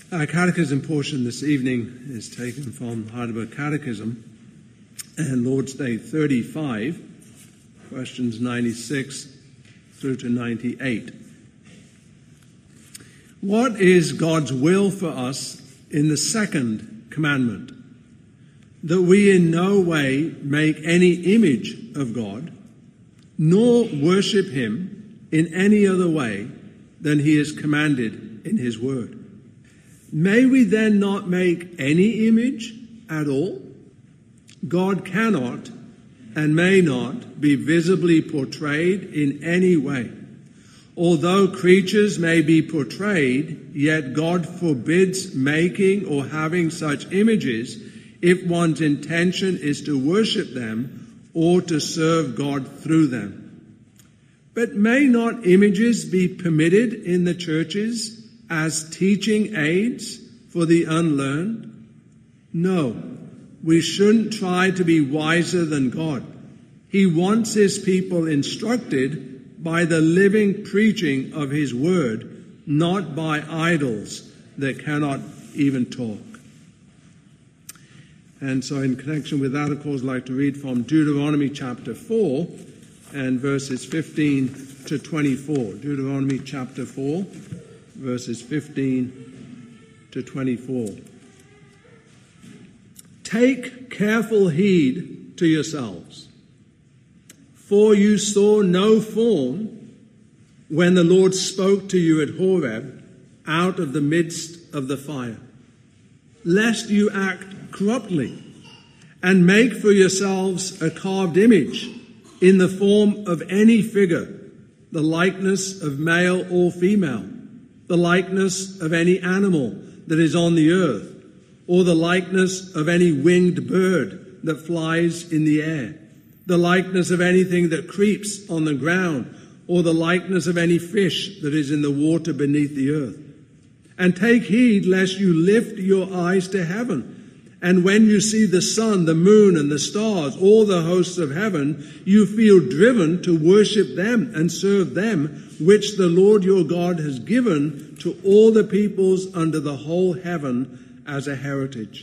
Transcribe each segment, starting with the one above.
Our catechism portion this evening is taken from Heidelberg Catechism and Lord's Day 35, questions 96 through to 98. What is God's will for us in the second commandment? That we in no way make any image of God, nor worship him in any other way than he is commanded in his word. May we then not make any image at all? God cannot and may not be visibly portrayed in any way. Although creatures may be portrayed, yet God forbids making or having such images if one's intention is to worship them or to serve God through them. But may not images be permitted in the churches as teaching aids for the unlearned? No, we shouldn't try to be wiser than God. He wants his people instructed by the living preaching of his word, not by idols that cannot even talk. And so in connection with that, of course, I'd like to read from Deuteronomy chapter 4 and verses 15 to 24. Deuteronomy chapter 4. Verses 15 to 24. Take careful heed to yourselves, for you saw no form when the Lord spoke to you at Horeb out of the midst of the fire, lest you act corruptly and make for yourselves a carved image in the form of any figure, the likeness of male or female, the likeness of any animal that is on the earth, or the likeness of any winged bird that flies in the air, the likeness of anything that creeps on the ground, or the likeness of any fish that is in the water beneath the earth. And take heed lest you lift your eyes to heaven, and when you see the sun, the moon, and the stars, all the hosts of heaven, you feel driven to worship them and serve them, which the Lord your God has given to all the peoples under the whole heaven as a heritage.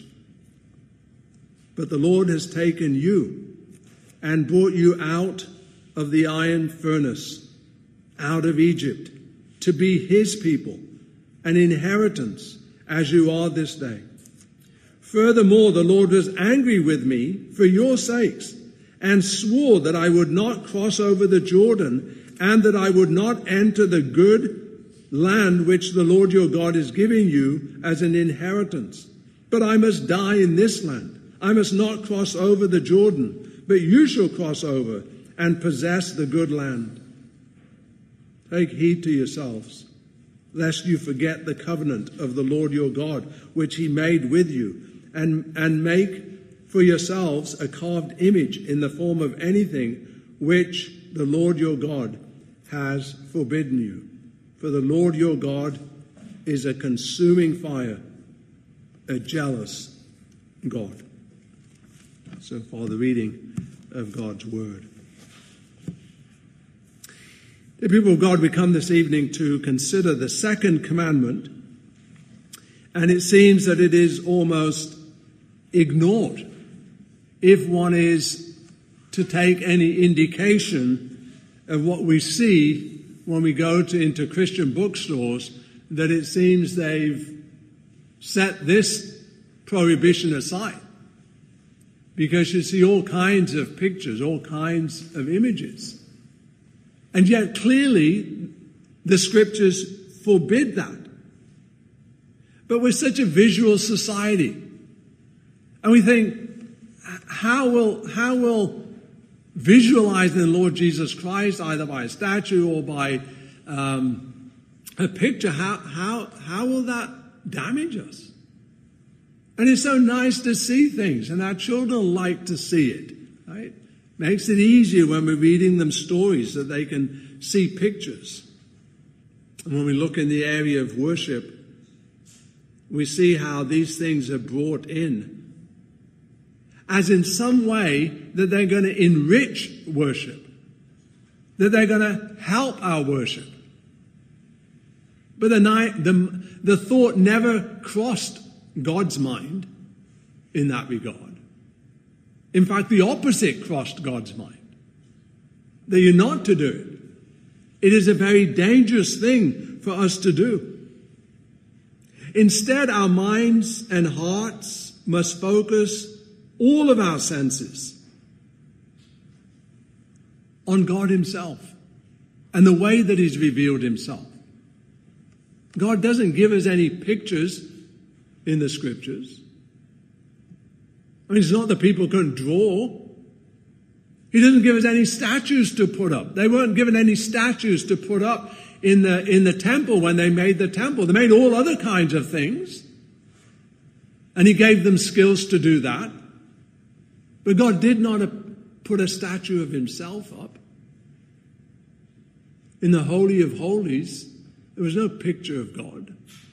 But the Lord has taken you and brought you out of the iron furnace, out of Egypt, to be his people, an inheritance, as you are this day. Furthermore, the Lord was angry with me for your sakes, and swore that I would not cross over the Jordan, and that I would not enter the good land which the Lord your God is giving you as an inheritance. But I must die in this land. I must not cross over the Jordan, but you shall cross over and possess the good land. Take heed to yourselves, lest you forget the covenant of the Lord your God, which he made with you, and make for yourselves a carved image in the form of anything which the Lord your God has forbidden you. For the Lord your God is a consuming fire, a jealous God. So far, the reading of God's word. The people of God, we come this evening to consider the second commandment, and it seems that it is almost ignored if one is to take any indication of what we see when we go into Christian bookstores, that it seems they've set this prohibition aside. Because you see all kinds of pictures, all kinds of images. And yet clearly the scriptures forbid that. But we're such a visual society. And we think, how will visualizing the Lord Jesus Christ, either by a statue or by a picture, how will that damage us? And it's so nice to see things, and our children like to see it, right? Makes it easier when we're reading them stories so they can see pictures. And when we look in the area of worship, we see how these things are brought in as in some way that they're going to enrich worship, that they're going to help our worship. But the thought never crossed God's mind in that regard. In fact, the opposite crossed God's mind. That you're not to do it. It is a very dangerous thing for us to do. Instead, our minds and hearts must focus all of our senses on God himself and the way that he's revealed himself. God doesn't give us any pictures in the scriptures. I mean, it's not that people couldn't draw. He doesn't give us any statues to put up. They weren't given any statues to put up in the temple when they made the temple. They made all other kinds of things. And he gave them skills to do that. But God did not put a statue of himself up. In the Holy of Holies, there was no picture of God.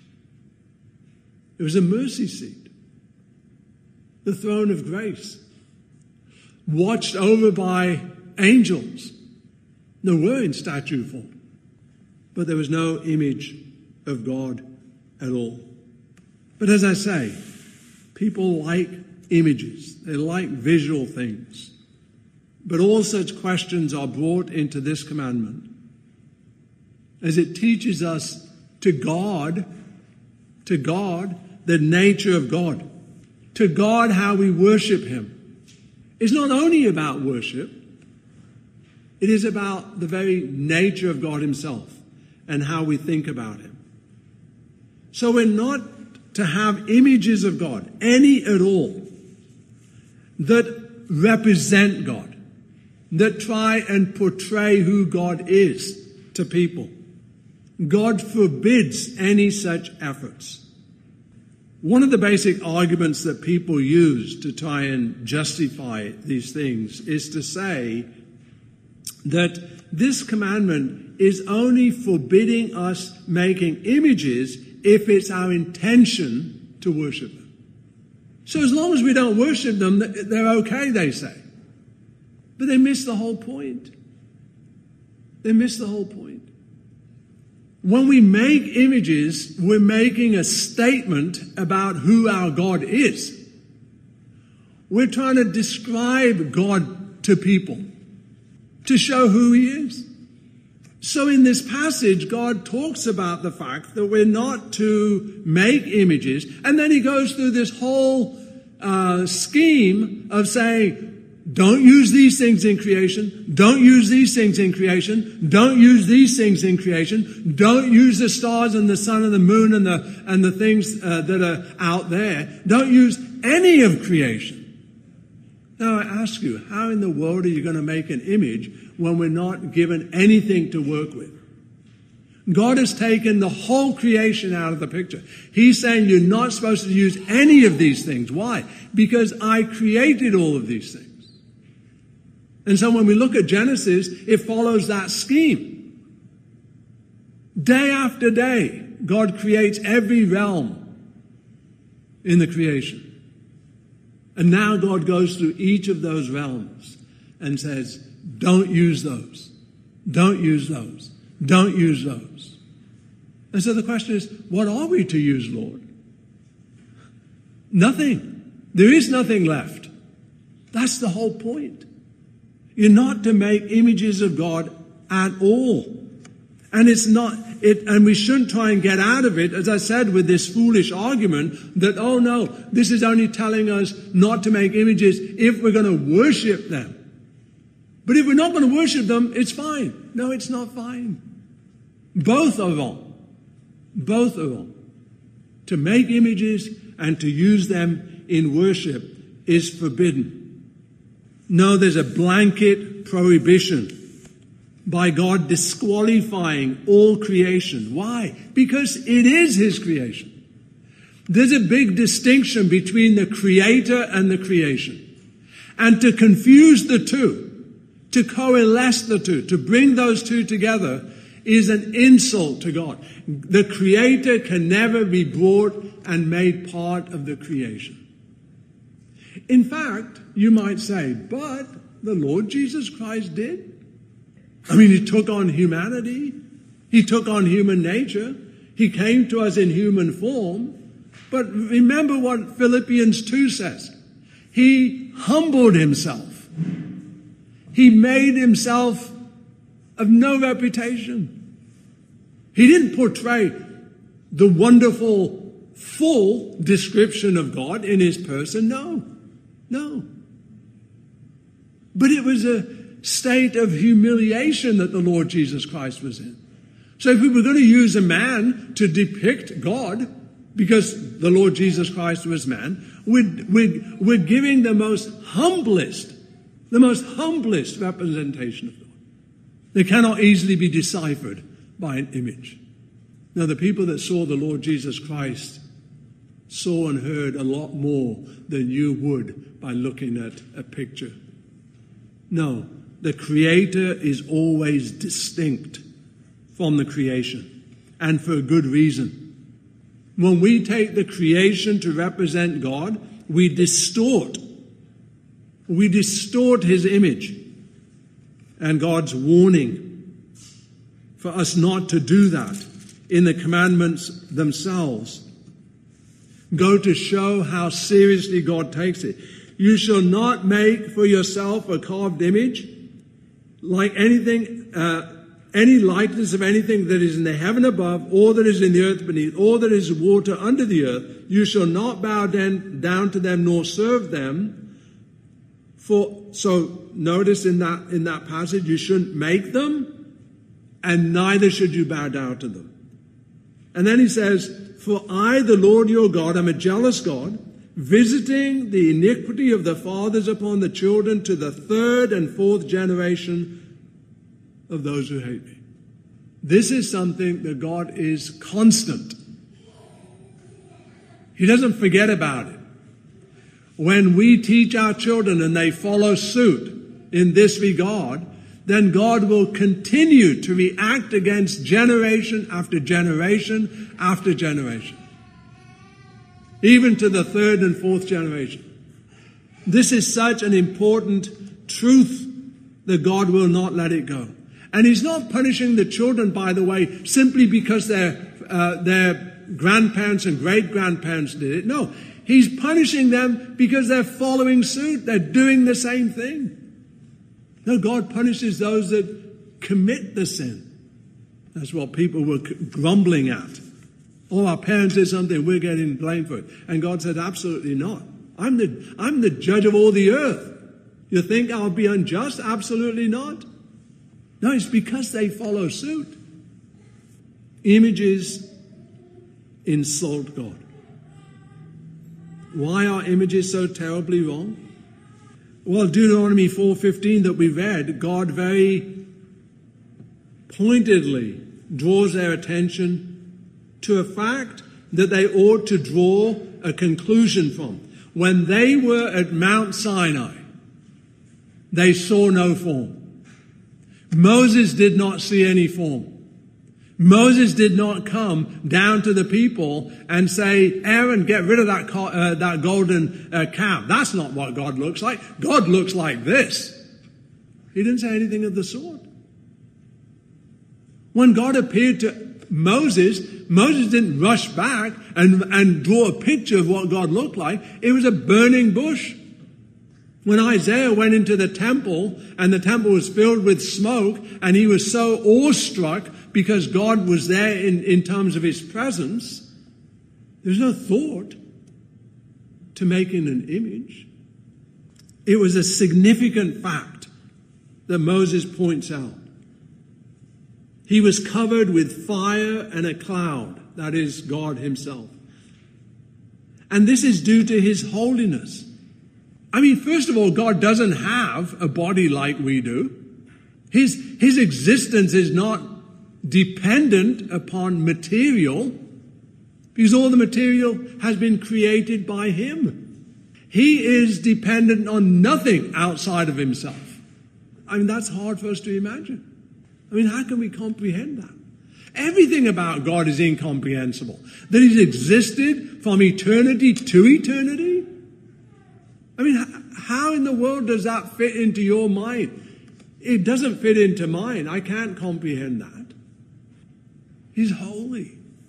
It was a mercy seat. The throne of grace. Watched over by angels. They were in statue form. But there was no image of God at all. But as I say, people like images. They like visual things. But all such questions are brought into this commandment as it teaches us to God the nature of God, to God how we worship him. It's not only about worship, it is about the very nature of God himself and how we think about him. So we're not to have images of God, any at all, that represent God, that try and portray who God is to people. God forbids any such efforts. One of the basic arguments that people use to try and justify these things is to say that this commandment is only forbidding us making images if it's our intention to worship them. So as long as we don't worship them, they're okay, they say. But they miss the whole point. They miss the whole point. When we make images, we're making a statement about who our God is. We're trying to describe God to people, to show who he is. So in this passage, God talks about the fact that we're not to make images, and then he goes through this whole scheme of saying, don't use these things in creation. Don't use these things in creation. Don't use these things in creation. Don't use the stars and the sun and the moon and the things that are out there. Don't use any of creation. Now I ask you, how in the world are you going to make an image when we're not given anything to work with? God has taken the whole creation out of the picture. He's saying you're not supposed to use any of these things. Why? Because I created all of these things. And so when we look at Genesis, it follows that scheme. Day after day, God creates every realm in the creation. And now God goes through each of those realms and says, don't use those. Don't use those. Don't use those. And so the question is, what are we to use, Lord? Nothing. There is nothing left. That's the whole point. You're not to make images of God at all. And and we shouldn't try and get out of it, as I said, with this foolish argument that, oh no, this is only telling us not to make images if we're going to worship them. But if we're not going to worship them, it's fine. No, it's not fine. Both are wrong. Both are wrong. To make images and to use them in worship is forbidden. No, there's a blanket prohibition by God disqualifying all creation. Why? Because it is his creation. There's a big distinction between the creator and the creation. And to confuse the two, to coalesce the two, to bring those two together is an insult to God. The creator can never be brought and made part of the creation. In fact, you might say, but the Lord Jesus Christ did. I mean, he took on humanity. He took on human nature. He came to us in human form. But remember what Philippians 2 says. He humbled himself. He made himself of no reputation. He didn't portray the wonderful, full description of God in his person. No. But it was a state of humiliation that the Lord Jesus Christ was in. So if we were going to use a man to depict God, because the Lord Jesus Christ was man, we're giving the most humblest representation of God. They cannot easily be deciphered by an image. Now, the people that saw the Lord Jesus Christ saw and heard a lot more than you would by looking at a picture. No, the Creator is always distinct from the creation, and for a good reason. When we take the creation to represent God, we distort his image. And God's warning for us not to do that in the commandments themselves go to show how seriously God takes it. You shall not make for yourself a carved image like anything, any likeness of anything that is in the heaven above, or that is in the earth beneath, or that is water under the earth. You shall not bow down to them nor serve them. So notice in that passage, you shouldn't make them, and neither should you bow down to them. And then he says, for I, the Lord your God, am a jealous God, visiting the iniquity of the fathers upon the children to the third and fourth generation of those who hate me. This is something that God is constant. He doesn't forget about it. When we teach our children and they follow suit in this regard, then God will continue to react against generation after generation after generation, even to the third and fourth generation. This is such an important truth that God will not let it go. And he's not punishing the children, by the way, simply because their grandparents and great-grandparents did it. No, he's punishing them because they're following suit. They're doing the same thing. No, God punishes those that commit the sin. That's what people were grumbling at. Oh, our parents did something, we're getting blamed for it. And God said, absolutely not. I'm the judge of all the earth. You think I'll be unjust? Absolutely not. No, it's because they follow suit. Images insult God. Why are images so terribly wrong? Well, Deuteronomy 4:15 that we read, God very pointedly draws their attention to a fact that they ought to draw a conclusion from. When they were at Mount Sinai, they saw no form. Moses did not see any form. Moses did not come down to the people and say, Aaron, get rid of that golden calf. That's not what God looks like. God looks like this. He didn't say anything of the sort. When God appeared to Moses didn't rush back and draw a picture of what God looked like. It was a burning bush. When Isaiah went into the temple and the temple was filled with smoke and he was so awestruck because God was there in terms of his presence, there's no thought to making an image. It was a significant fact that Moses points out. He was covered with fire and a cloud, that is God himself. And this is due to his holiness. I mean, first of all, God doesn't have a body like we do. His existence is not dependent upon material, because all the material has been created by him. He is dependent on nothing outside of himself. I mean, that's hard for us to imagine. I mean, how can we comprehend that? Everything about God is incomprehensible. That he's existed from eternity to eternity. I mean, how in the world does that fit into your mind? It doesn't fit into mine. I can't comprehend that. He's holy.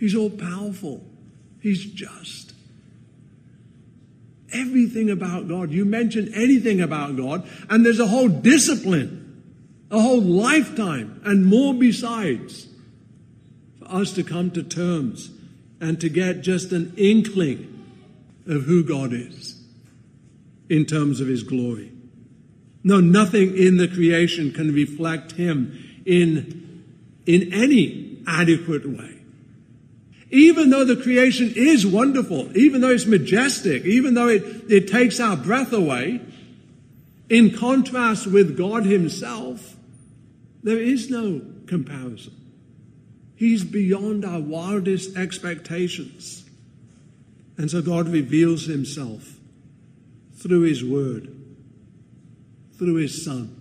He's all-powerful. He's just. Everything about God. You mention anything about God, and there's a whole discipline, a whole lifetime, and more besides, for us to come to terms and to get just an inkling of who God is in terms of his glory. No, nothing in the creation can reflect him in any adequate way. Even though the creation is wonderful, even though it's majestic, even though it takes our breath away, in contrast with God himself, there is no comparison. He's beyond our wildest expectations. And so God reveals himself through his word, through his Son,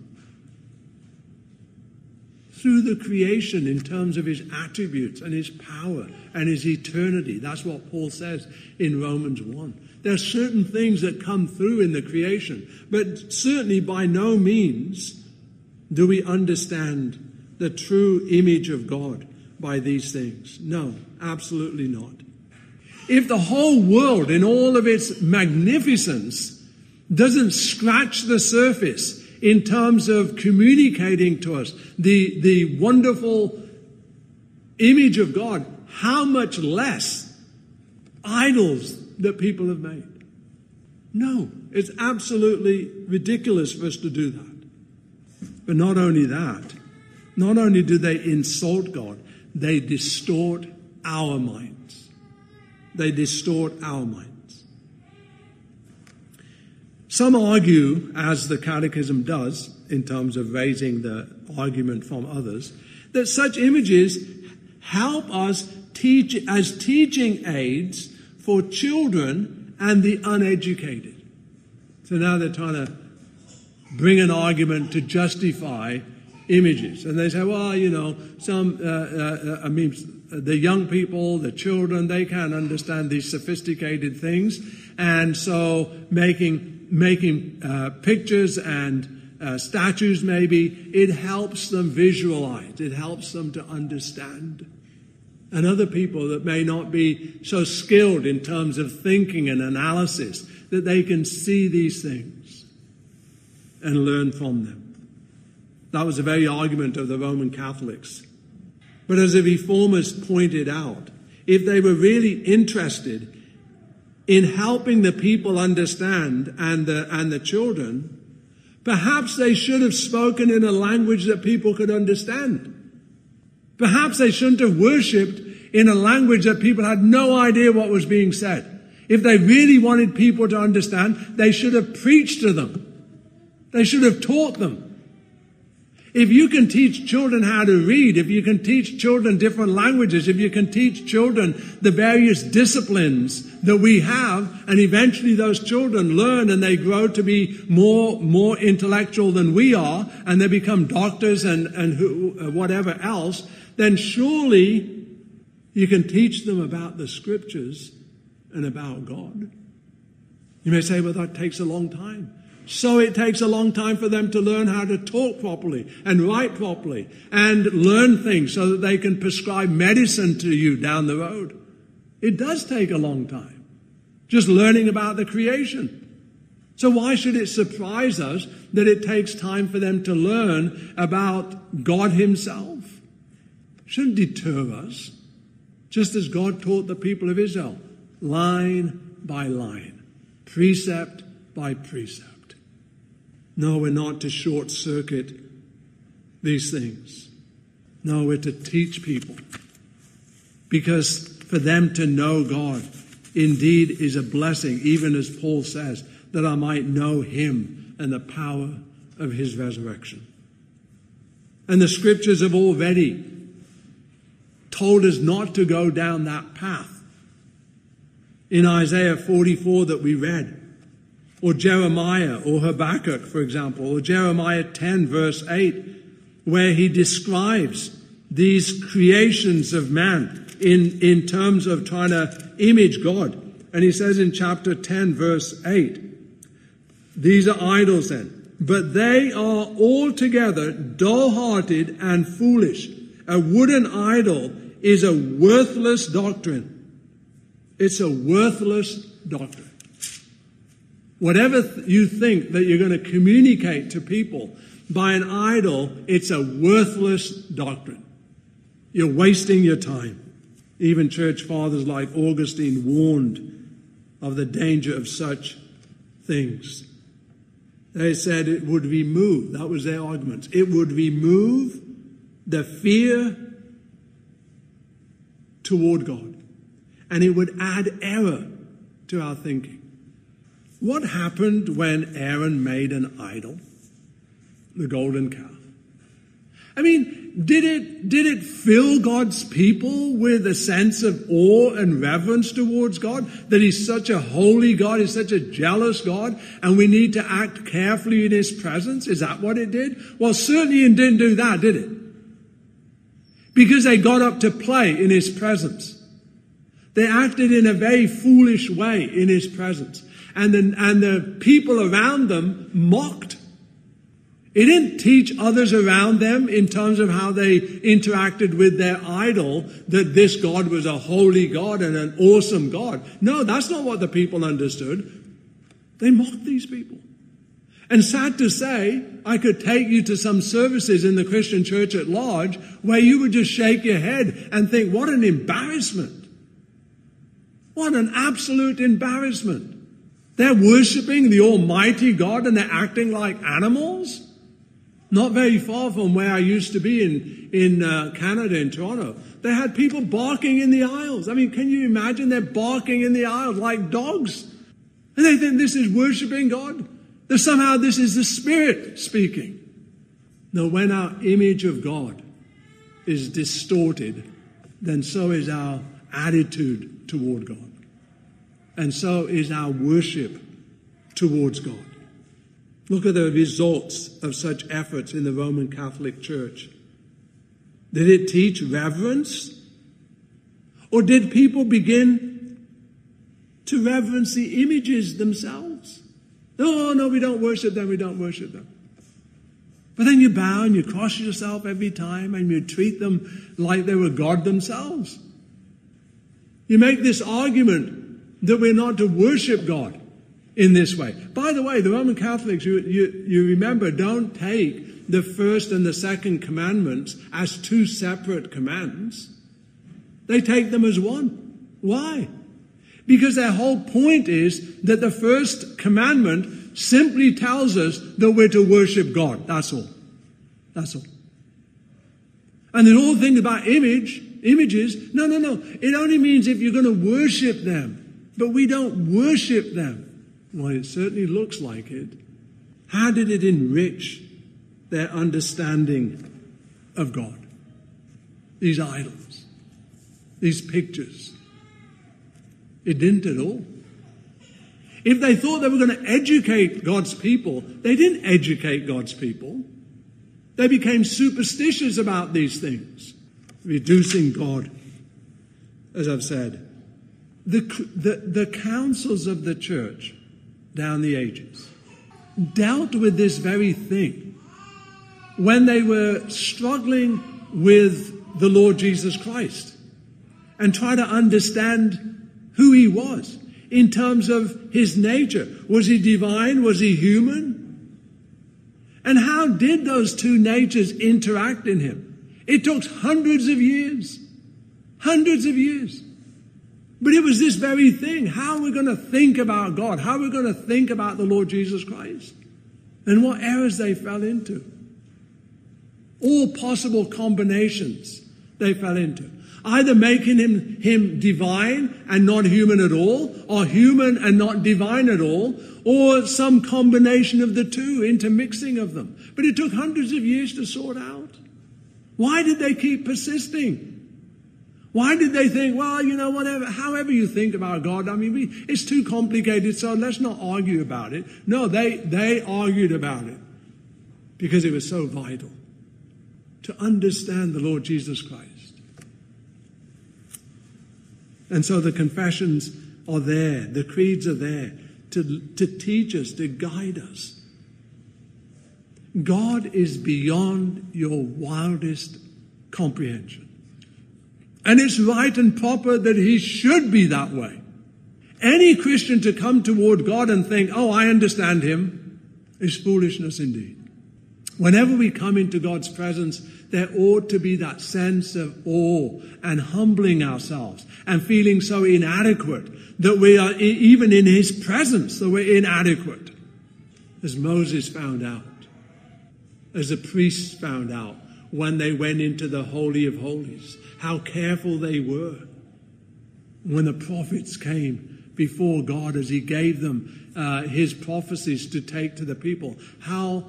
through the creation in terms of his attributes and his power and his eternity. That's what Paul says in Romans 1. There are certain things that come through in the creation, but certainly by no means do we understand the true image of God by these things. No, absolutely not. If the whole world in all of its magnificence doesn't scratch the surface in terms of communicating to us the wonderful image of God, how much less idols that people have made? No, it's absolutely ridiculous for us to do that. But not only that, not only do they insult God, they distort our minds. They distort our minds. Some argue, as the Catechism does, in terms of raising the argument from others, that such images help us teach as teaching aids for children and the uneducated. So now they're trying to bring an argument to justify images. And they say, well, you know, the young people, the children, they can't understand these sophisticated things. And so making pictures and statues, maybe, it helps them visualize. It helps them to understand. And other people that may not be so skilled in terms of thinking and analysis, that they can see these things and learn from them. That was the very argument of the Roman Catholics. But as the Reformers pointed out, if they were really interested in helping the people understand and the children, perhaps they should have spoken in a language that people could understand. Perhaps they shouldn't have worshipped in a language that people had no idea what was being said. If they really wanted people to understand, they should have preached to them. They should have taught them. If you can teach children how to read, if you can teach children different languages, if you can teach children the various disciplines that we have, and eventually those children learn and they grow to be more intellectual than we are, and they become doctors and whatever else, then surely you can teach them about the scriptures and about God. You may say, well, that takes a long time. So it takes a long time for them to learn how to talk properly and write properly and learn things so that they can prescribe medicine to you down the road. It does take a long time, just learning about the creation. So why should it surprise us that it takes time for them to learn about God himself? It shouldn't deter us, just as God taught the people of Israel, line by line, precept by precept. No, we're not to short-circuit these things. No, we're to teach people. Because for them to know God indeed is a blessing, even as Paul says, that I might know him and the power of his resurrection. And the scriptures have already told us not to go down that path. In Isaiah 44 that we read, or Jeremiah or Habakkuk, for example, or Jeremiah 10 verse 8, where he describes these creations of man in terms of trying to image God. And he says in chapter 10 verse 8, these are idols then, but they are altogether dull-hearted and foolish. A wooden idol is a worthless doctrine. It's a worthless doctrine. Whatever you think that you're going to communicate to people by an idol, it's a worthless doctrine. You're wasting your time. Even church fathers like Augustine warned of the danger of such things. They said it would remove, that was their argument, it would remove the fear toward God. And it would add error to our thinking. What happened when Aaron made an idol? The golden calf. I mean, did it fill God's people with a sense of awe and reverence towards God? That He's such a holy God, He's such a jealous God, and we need to act carefully in His presence? Is that what it did? Well, certainly it didn't do that, did it? Because they got up to play in His presence. They acted in a very foolish way in His presence. And the people around them mocked. It didn't teach others around them in terms of how they interacted with their idol that this God was a holy God and an awesome God. No, that's not what the people understood. They mocked these people. And sad to say, I could take you to some services in the Christian church at large where you would just shake your head and think, what an embarrassment. What an absolute embarrassment. They're worshiping the Almighty God and they're acting like animals? Not very far from where I used to be in Canada, in Toronto. They had people barking in the aisles. I mean, can you imagine? They're barking in the aisles like dogs. And they think this is worshiping God. That somehow this is the Spirit speaking. No, when our image of God is distorted, then so is our attitude toward God. And so is our worship towards God. Look at the results of such efforts in the Roman Catholic Church. Did it teach reverence? Or did people begin to reverence the images themselves? No, we don't worship them, we don't worship them. But then you bow and you cross yourself every time and you treat them like they were God themselves. You make this argument that we're not to worship God in this way. By the way, the Roman Catholics, you remember, don't take the first and the second commandments as two separate commands. They take them as one. Why? Because their whole point is that the first commandment simply tells us that we're to worship God. That's all. That's all. And the whole thing about images, no. It only means if you're going to worship them. But we don't worship them. Well, it certainly looks like it. How did it enrich their understanding of God? These idols, these pictures. It didn't at all. If they thought they were going to educate God's people, they didn't educate God's people. They became superstitious about these things, reducing God, as I've said. The councils of the church down the ages dealt with this very thing when they were struggling with the Lord Jesus Christ and try to understand who He was in terms of His nature. Was He divine? Was He human? And how did those two natures interact in Him? It took hundreds of years. Hundreds of years. But it was this very thing. How are we going to think about God? How are we going to think about the Lord Jesus Christ? And what errors they fell into. All possible combinations they fell into. Either making him divine and not human at all, or human and not divine at all, or some combination of the two, intermixing of them. But it took hundreds of years to sort out. Why did they keep persisting? Why did they think, well, whatever, however you think about God, it's too complicated, so let's not argue about it. No, they argued about it because it was so vital to understand the Lord Jesus Christ. And so the confessions are there, the creeds are there to teach us, to guide us. God is beyond your wildest comprehension. And it's right and proper that he should be that way. Any Christian to come toward God and think, oh, I understand him, is foolishness indeed. Whenever we come into God's presence, there ought to be that sense of awe and humbling ourselves and feeling so inadequate that we are, even in his presence, that we're inadequate. As Moses found out, as the priests found out when they went into the Holy of Holies, how careful they were. When the prophets came before God as he gave them his prophecies to take to the people, how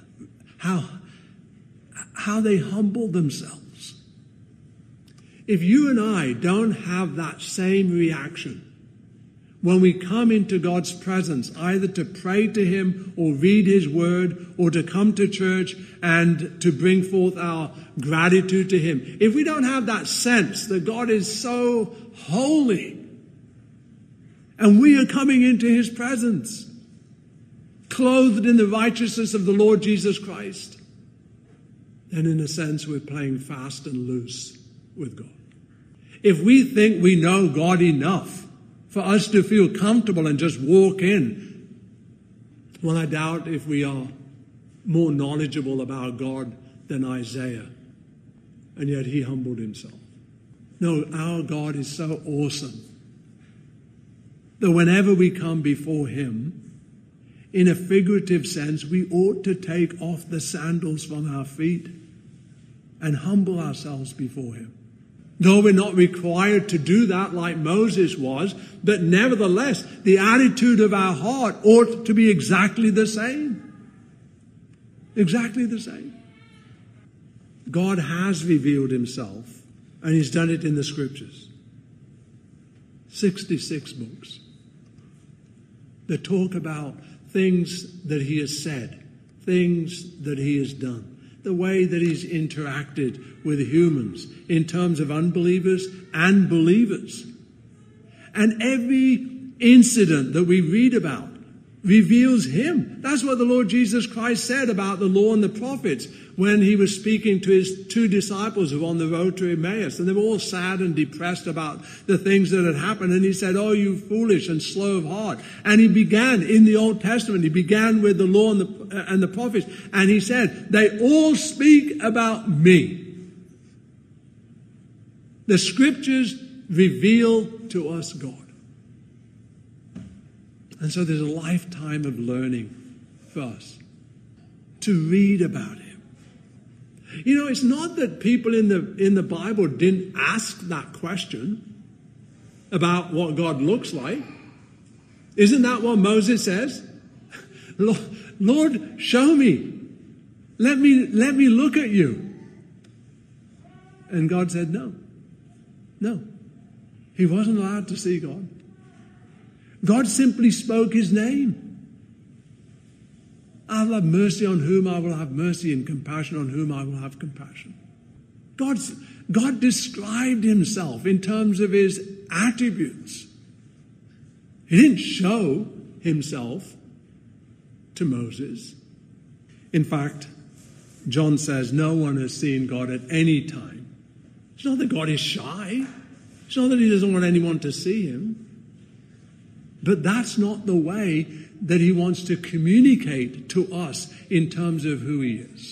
they humbled themselves. If you and I don't have that same reaction when we come into God's presence, either to pray to him or read his word or to come to church and to bring forth our gratitude to him, if we don't have that sense that God is so holy and we are coming into his presence, clothed in the righteousness of the Lord Jesus Christ, then in a sense we're playing fast and loose with God. If we think we know God enough for us to feel comfortable and just walk in, well, I doubt if we are more knowledgeable about God than Isaiah, and yet he humbled himself. No, our God is so awesome that whenever we come before him, in a figurative sense, we ought to take off the sandals from our feet and humble ourselves before him. Though we're not required to do that like Moses was, but nevertheless, the attitude of our heart ought to be exactly the same. Exactly the same. God has revealed himself, and he's done it in the scriptures. 66 books that talk about things that he has said, things that he has done, the way that he's interacted with humans in terms of unbelievers and believers. And every incident that we read about reveals him. That's what the Lord Jesus Christ said about the law and the prophets when he was speaking to his two disciples who were on the road to Emmaus. And they were all sad and depressed about the things that had happened. And he said, oh, you foolish and slow of heart. And he began in the Old Testament. He began with the law and the prophets. And he said, they all speak about me. The scriptures reveal to us God. And so there's a lifetime of learning for us to read about him. You know, it's not that people in the Bible didn't ask that question about what God looks like. Isn't that what Moses says? Lord, show me. Let me look at you. And God said no. No. He wasn't allowed to see God. God simply spoke his name. I will have mercy on whom I will have mercy, and compassion on whom I will have compassion. God described himself in terms of his attributes. He didn't show himself to Moses. In fact, John says no one has seen God at any time. It's not that God is shy. It's not that he doesn't want anyone to see him. But that's not the way that he wants to communicate to us in terms of who he is.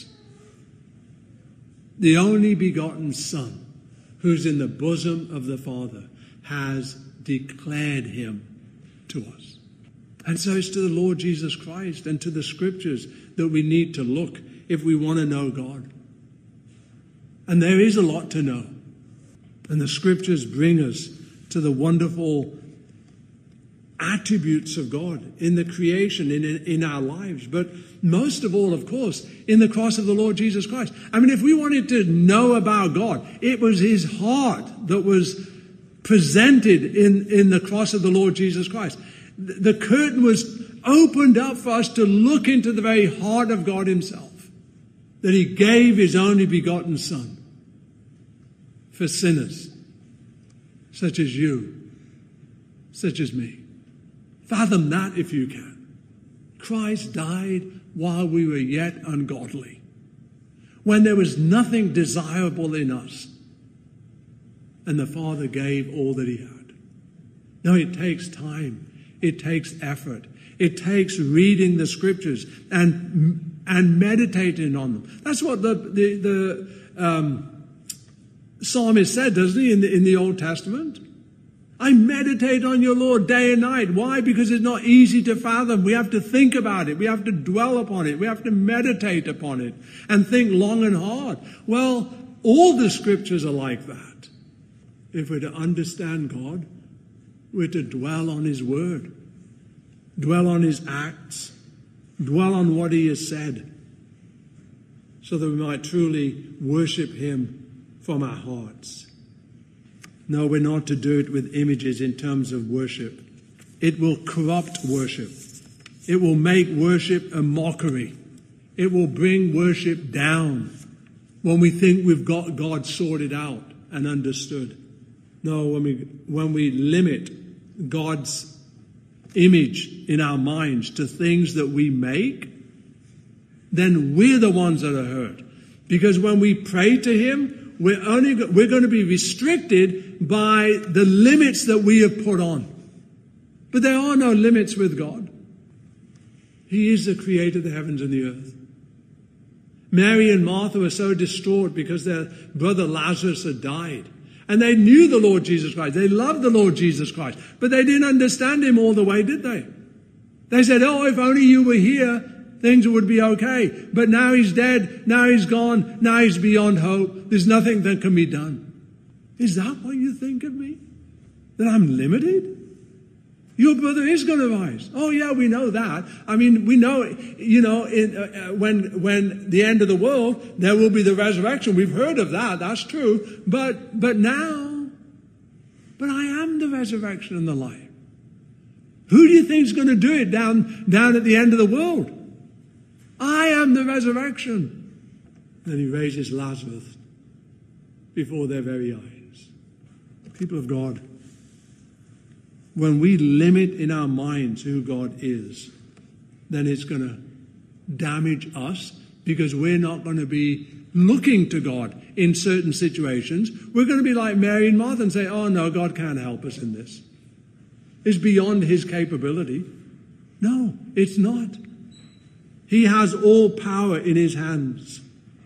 The only begotten Son, who's in the bosom of the Father, has declared him to us. And so it's to the Lord Jesus Christ and to the scriptures that we need to look if we want to know God. And there is a lot to know. And the scriptures bring us to the wonderful attributes of God in the creation, in our lives. But most of all, of course, in the cross of the Lord Jesus Christ. I mean, if we wanted to know about God, it was his heart that was presented in the cross of the Lord Jesus Christ. The curtain was opened up for us to look into the very heart of God himself. That he gave his only begotten Son for sinners such as you, such as me. Fathom that if you can. Christ died while we were yet ungodly, when there was nothing desirable in us. and the Father gave all that he had. No, it takes time. It takes effort. It takes reading the scriptures and meditating on them. That's what the psalmist said, doesn't he, in the Old Testament? I meditate on your Lord day and night. Why? Because it's not easy to fathom. We have to think about it. We have to dwell upon it. We have to meditate upon it and think long and hard. Well, all the scriptures are like that. If we're to understand God, we're to dwell on his word, dwell on his acts, dwell on what he has said, so that we might truly worship him from our hearts. No, we're not to do it with images in terms of worship. It will corrupt worship. It will make worship a mockery. It will bring worship down when we think we've got God sorted out and understood. No, when we limit God's image in our minds to things that we make, then we're the ones that are hurt. Because when we pray to him, we're going to be restricted by the limits that we have put on. But there are no limits with God. He is the creator of the heavens and the earth. Mary and Martha were so distraught because their brother Lazarus had died. And they knew the Lord Jesus Christ. They loved the Lord Jesus Christ. But they didn't understand him all the way, did they? They said, oh, if only you were here, things would be okay. But now he's dead. Now he's gone. Now he's beyond hope. There's nothing that can be done. Is that what you think of me? That I'm limited? Your brother is going to rise. Oh, yeah, we know that. I mean, we know, when the end of the world, there will be the resurrection. We've heard of that. That's true. But I am the resurrection and the life. Who do you think is going to do it down at the end of the world? I am the resurrection. Then he raises Lazarus before their very eyes. People of God, when we limit in our minds who God is, then it's going to damage us because we're not going to be looking to God in certain situations. We're going to be like Mary and Martha and say, oh no, God can't help us in this. It's beyond his capability. No, it's not. He has all power in his hands.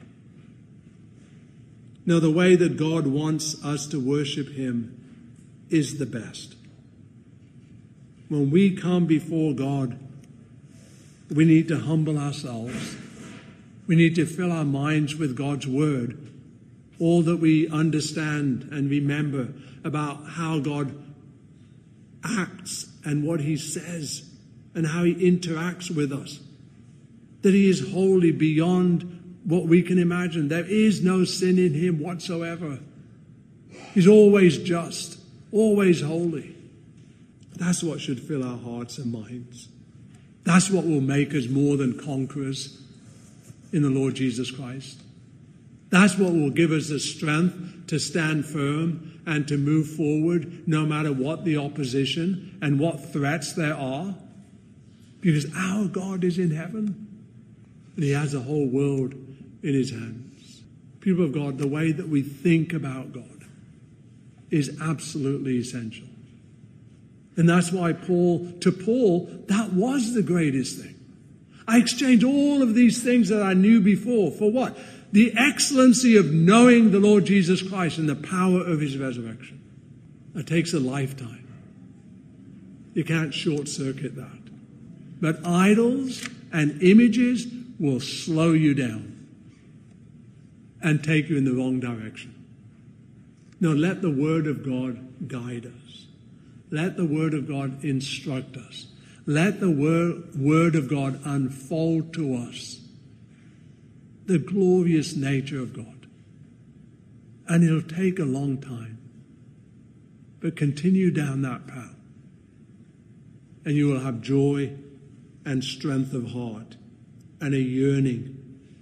Now, the way that God wants us to worship him is the best. When we come before God, we need to humble ourselves. We need to fill our minds with God's word, all that we understand and remember about how God acts and what he says and how he interacts with us. That he is holy beyond what we can imagine. There is no sin in him whatsoever. He's always just, always holy. That's what should fill our hearts and minds. That's what will make us more than conquerors in the Lord Jesus Christ. That's what will give us the strength to stand firm and to move forward no matter what the opposition and what threats there are. Because our God is in heaven and he has the whole world in his hands. People of God, the way that we think about God is absolutely essential. And that's why Paul, that was the greatest thing. I exchanged all of these things that I knew before for what? The excellency of knowing the Lord Jesus Christ and the power of his resurrection. It takes a lifetime. You can't short circuit that. But idols and images will slow you down and take you in the wrong direction. No, let the word of God guide us. Let the word of God instruct us. Let the word of God unfold to us the glorious nature of God. And it'll take a long time. But continue down that path. And you will have joy and strength of heart and a yearning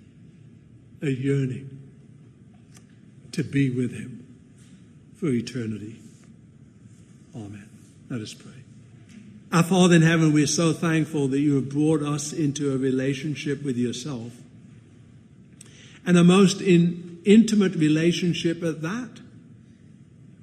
to be with him for eternity. Amen. Let us pray. Our Father in heaven, we are so thankful that you have brought us into a relationship with yourself, and a most intimate relationship at that,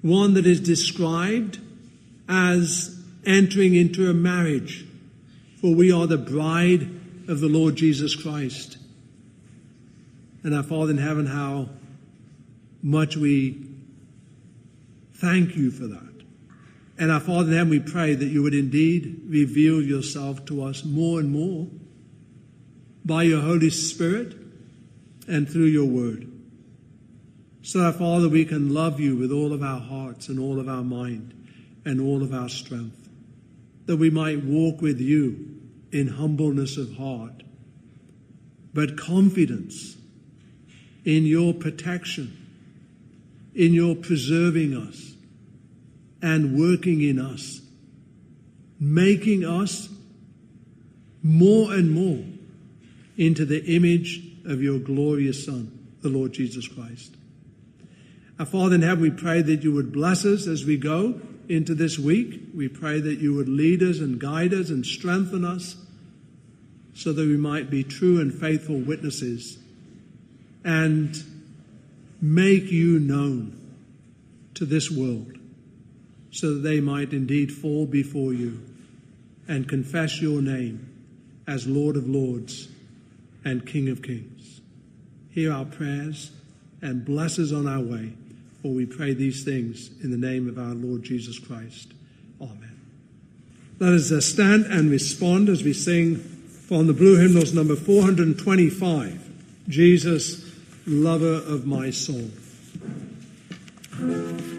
one that is described as entering into a marriage, for we are the bride of the Lord Jesus Christ. And our Father in heaven, how much we thank you for that. And our Father in heaven, we pray that you would indeed reveal yourself to us more and more by your Holy Spirit and through your word. So that, Father, we can love you with all of our hearts and all of our mind and all of our strength. That we might walk with you in humbleness of heart, but confidence in your protection, in your preserving us and working in us, making us more and more into the image of your glorious Son, the Lord Jesus Christ. Our Father in heaven, we pray that you would bless us as we go into this week. We pray that you would lead us and guide us and strengthen us so that we might be true and faithful witnesses and make you known to this world so that they might indeed fall before you and confess your name as Lord of Lords and King of Kings. Hear our prayers and bless us on our way, for we pray these things in the name of our Lord Jesus Christ. Amen. Let us stand and respond as we sing from the Blue Hymnals number 425, Jesus, Lover of My Soul.